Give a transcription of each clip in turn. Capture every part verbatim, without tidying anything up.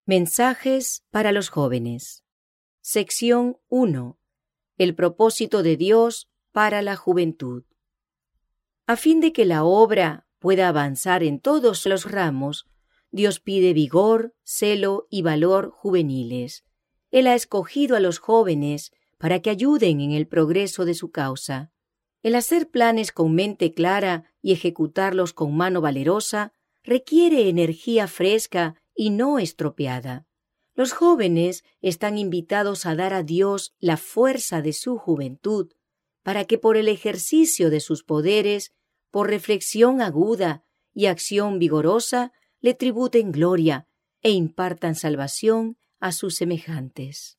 Mensajes para los jóvenes. Sección uno. El propósito de Dios para la juventud. A fin de que la obra pueda avanzar en todos los ramos, Dios pide vigor, celo y valor juveniles. Él ha escogido a los jóvenes para que ayuden en el progreso de su causa. El hacer planes con mente clara y ejecutarlos con mano valerosa requiere energía fresca y no estropeada. Los jóvenes están invitados a dar a Dios la fuerza de su juventud, para que por el ejercicio de sus poderes, por reflexión aguda y acción vigorosa, le tributen gloria e impartan salvación a sus semejantes.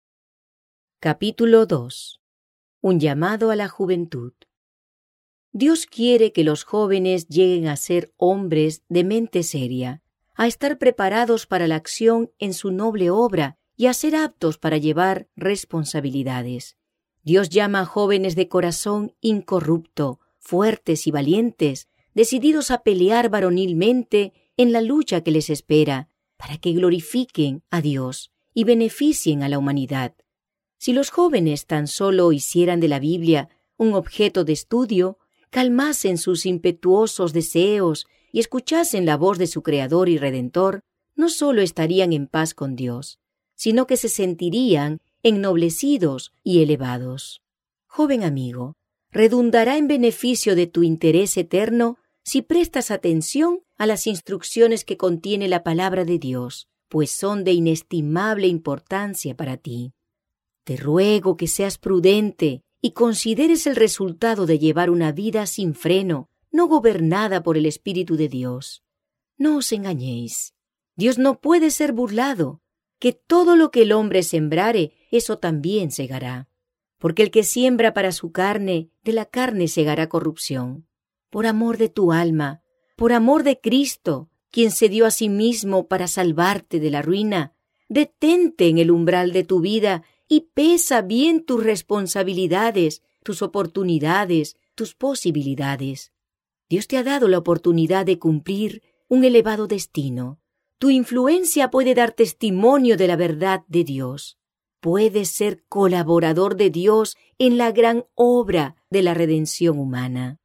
Capítulo dos. Un llamado a la juventud. Dios quiere que los jóvenes lleguen a ser hombres de mente seria, a estar preparados para la acción en su noble obra y a ser aptos para llevar responsabilidades. Dios llama a jóvenes de corazón incorrupto, fuertes y valientes, decididos a pelear varonilmente en la lucha que les espera, para que glorifiquen a Dios y beneficien a la humanidad. Si los jóvenes tan solo hicieran de la Biblia un objeto de estudio, calmasen sus impetuosos deseos y escuchasen la voz de su Creador y Redentor, no solo estarían en paz con Dios, sino que se sentirían ennoblecidos y elevados. Joven amigo, redundará en beneficio de tu interés eterno si prestas atención a las instrucciones que contiene la palabra de Dios, pues son de inestimable importancia para ti. Te ruego que seas prudente y consideres el resultado de llevar una vida sin freno, no gobernada por el Espíritu de Dios. No os engañéis. Dios no puede ser burlado, que todo lo que el hombre sembrare, eso también segará. Porque el que siembra para su carne, de la carne segará corrupción. Por amor de tu alma, por amor de Cristo, quien se dio a sí mismo para salvarte de la ruina, detente en el umbral de tu vida y pesa bien tus responsabilidades, tus oportunidades, tus posibilidades. Dios te ha dado la oportunidad de cumplir un elevado destino. Tu influencia puede dar testimonio de la verdad de Dios. Puedes ser colaborador de Dios en la gran obra de la redención humana.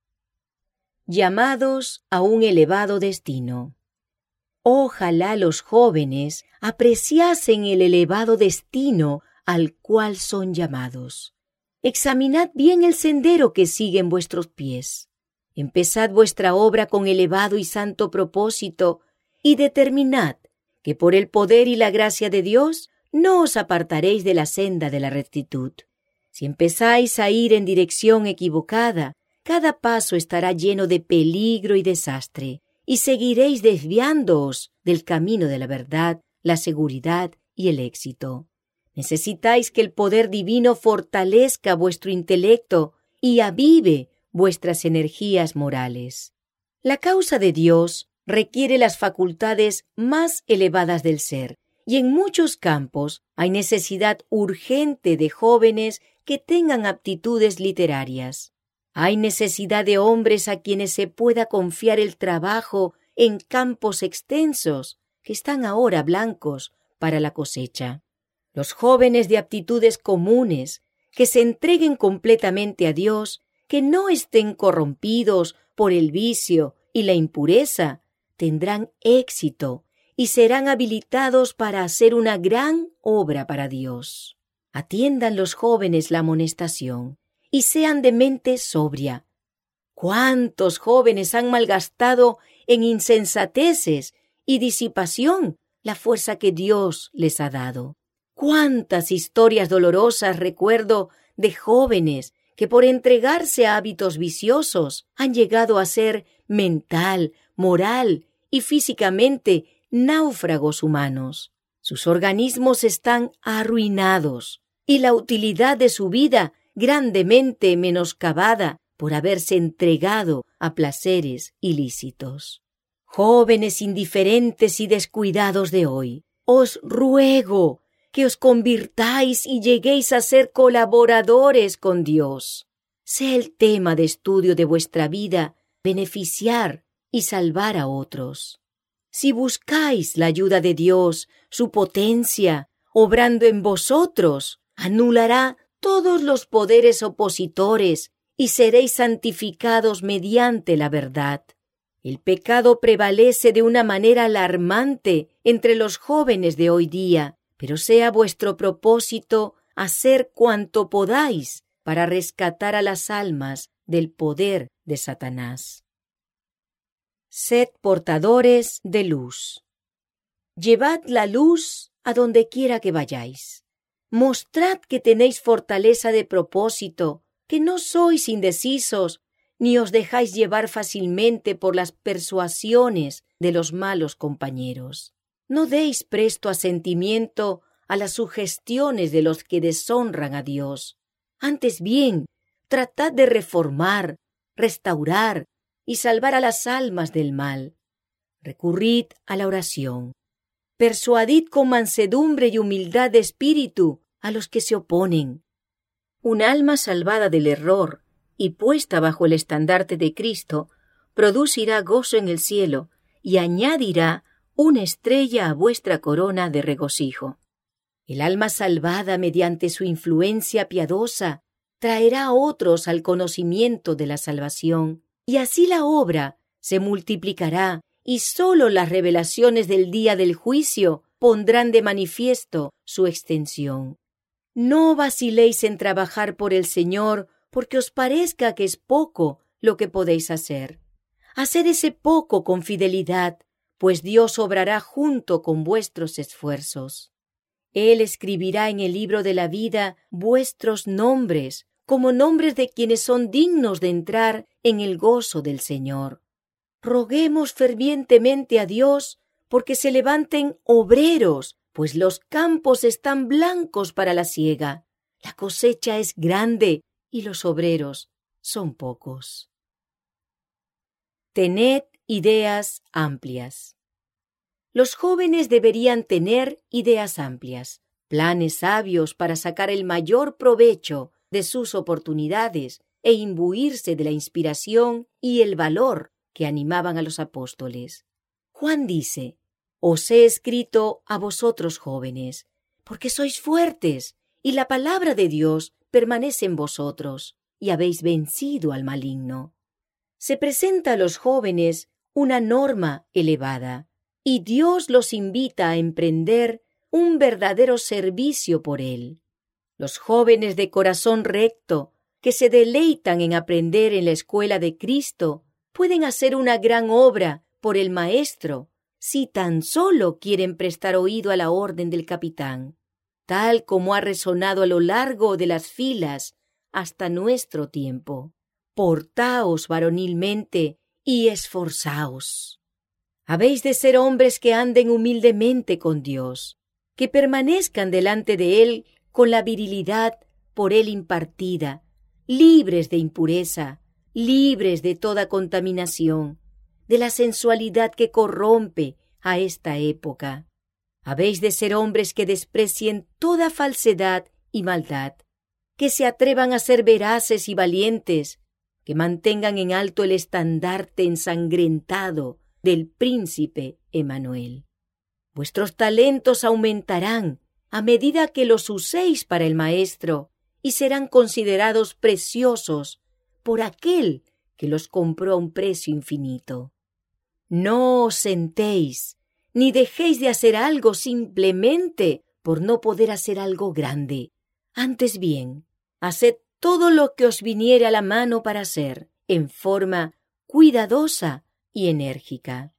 Llamados a un elevado destino. Ojalá los jóvenes apreciasen el elevado destino al cual son llamados. Examinad bien el sendero que siguen vuestros pies. Empezad vuestra obra con elevado y santo propósito y determinad que por el poder y la gracia de Dios no os apartaréis de la senda de la rectitud. Si empezáis a ir en dirección equivocada, cada paso estará lleno de peligro y desastre, y seguiréis desviándoos del camino de la verdad, la seguridad y el éxito. Necesitáis que el poder divino fortalezca vuestro intelecto y avive vuestras energías morales. La causa de Dios requiere las facultades más elevadas del ser, y en muchos campos hay necesidad urgente de jóvenes que tengan aptitudes literarias. Hay necesidad de hombres a quienes se pueda confiar el trabajo en campos extensos que están ahora blancos para la cosecha. Los jóvenes de aptitudes comunes, que se entreguen completamente a Dios, que no estén corrompidos por el vicio y la impureza, tendrán éxito y serán habilitados para hacer una gran obra para Dios. Atiendan los jóvenes la amonestación y sean de mente sobria. ¿Cuántos jóvenes han malgastado en insensateces y disipación la fuerza que Dios les ha dado? ¿Cuántas historias dolorosas recuerdo de jóvenes que por entregarse a hábitos viciosos han llegado a ser mental, moral y físicamente náufragos humanos? Sus organismos están arruinados y la utilidad de su vida grandemente menoscabada por haberse entregado a placeres ilícitos. Jóvenes indiferentes y descuidados de hoy, os ruego que os convirtáis y lleguéis a ser colaboradores con Dios. Sea el tema de estudio de vuestra vida beneficiar y salvar a otros. Si buscáis la ayuda de Dios, su potencia, obrando en vosotros, anulará todos los poderes opositores y seréis santificados mediante la verdad. El pecado prevalece de una manera alarmante entre los jóvenes de hoy día, pero sea vuestro propósito hacer cuanto podáis para rescatar a las almas del poder de Satanás. Sed portadores de luz. Llevad la luz a donde quiera que vayáis. Mostrad que tenéis fortaleza de propósito, que no sois indecisos, ni os dejáis llevar fácilmente por las persuasiones de los malos compañeros. No deis presto asentimiento a las sugestiones de los que deshonran a Dios. Antes bien, tratad de reformar, restaurar y salvar a las almas del mal. Recurrid a la oración. Persuadid con mansedumbre y humildad de espíritu a los que se oponen. Un alma salvada del error y puesta bajo el estandarte de Cristo producirá gozo en el cielo y añadirá una estrella a vuestra corona de regocijo. El alma salvada mediante su influencia piadosa traerá a otros al conocimiento de la salvación, y así la obra se multiplicará y sólo las revelaciones del día del juicio pondrán de manifiesto su extensión. No vaciléis en trabajar por el Señor porque os parezca que es poco lo que podéis hacer. Haced ese poco con fidelidad, pues Dios obrará junto con vuestros esfuerzos. Él escribirá en el libro de la vida vuestros nombres, como nombres de quienes son dignos de entrar en el gozo del Señor. Roguemos fervientemente a Dios porque se levanten obreros, pues los campos están blancos para la siega. La cosecha es grande y los obreros son pocos. Tened ideas amplias. Los jóvenes deberían tener ideas amplias, planes sabios para sacar el mayor provecho de sus oportunidades e imbuirse de la inspiración y el valor que animaban a los apóstoles. Juan dice: Os he escrito a vosotros jóvenes, porque sois fuertes, y la palabra de Dios permanece en vosotros, y habéis vencido al maligno. Se presenta a los jóvenes una norma elevada, y Dios los invita a emprender un verdadero servicio por Él. Los jóvenes de corazón recto, que se deleitan en aprender en la escuela de Cristo, pueden hacer una gran obra por el Maestro, si tan solo quieren prestar oído a la orden del capitán, tal como ha resonado a lo largo de las filas hasta nuestro tiempo. Portaos varonilmente y esforzaos. Habéis de ser hombres que anden humildemente con Dios, que permanezcan delante de Él con la virilidad por Él impartida, libres de impureza, libres de toda contaminación, de la sensualidad que corrompe a esta época. Habéis de ser hombres que desprecien toda falsedad y maldad, que se atrevan a ser veraces y valientes, que mantengan en alto el estandarte ensangrentado del príncipe Emmanuel. Vuestros talentos aumentarán a medida que los uséis para el Maestro y serán considerados preciosos por aquel que los compró a un precio infinito. No os sentéis ni dejéis de hacer algo simplemente por no poder hacer algo grande. Antes bien, haced todo lo que os viniere a la mano para hacer, en forma cuidadosa y enérgica.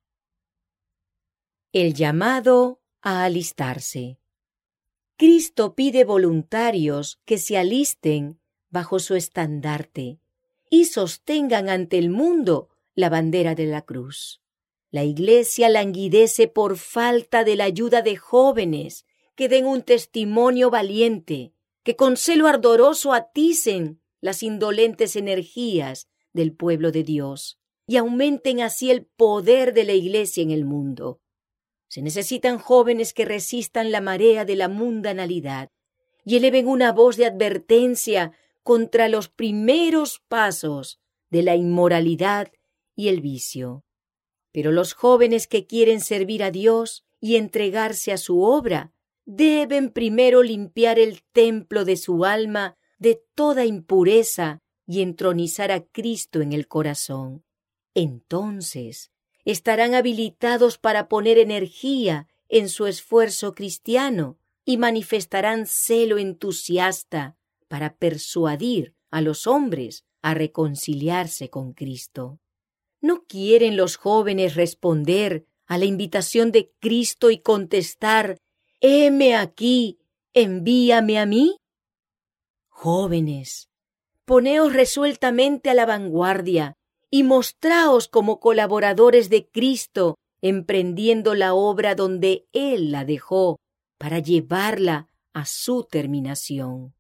El llamado a alistarse. Cristo pide voluntarios que se alisten bajo su estandarte y sostengan ante el mundo la bandera de la cruz. La Iglesia languidece por falta de la ayuda de jóvenes que den un testimonio valiente, que con celo ardoroso aticen las indolentes energías del pueblo de Dios y aumenten así el poder de la Iglesia en el mundo. Se necesitan jóvenes que resistan la marea de la mundanalidad y eleven una voz de advertencia contra los primeros pasos de la inmoralidad y el vicio. Pero los jóvenes que quieren servir a Dios y entregarse a su obra, deben primero limpiar el templo de su alma de toda impureza y entronizar a Cristo en el corazón. Entonces, estarán habilitados para poner energía en su esfuerzo cristiano y manifestarán celo entusiasta para persuadir a los hombres a reconciliarse con Cristo. ¿No quieren los jóvenes responder a la invitación de Cristo y contestar: «Heme aquí, envíame a mí»? Jóvenes, poneos resueltamente a la vanguardia y mostraos como colaboradores de Cristo, emprendiendo la obra donde Él la dejó, para llevarla a su terminación.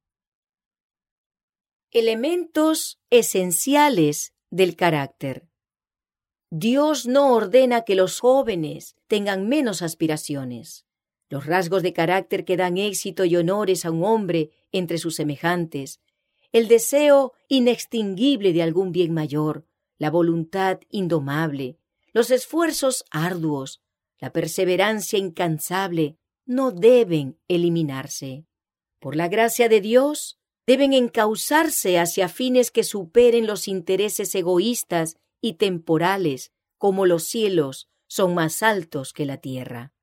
Elementos esenciales del carácter. Dios no ordena que los jóvenes tengan menos aspiraciones. Los rasgos de carácter que dan éxito y honores a un hombre entre sus semejantes, el deseo inextinguible de algún bien mayor, la voluntad indomable, los esfuerzos arduos, la perseverancia incansable, no deben eliminarse. Por la gracia de Dios, deben encauzarse hacia fines que superen los intereses egoístas y temporales, como los cielos son más altos que la tierra.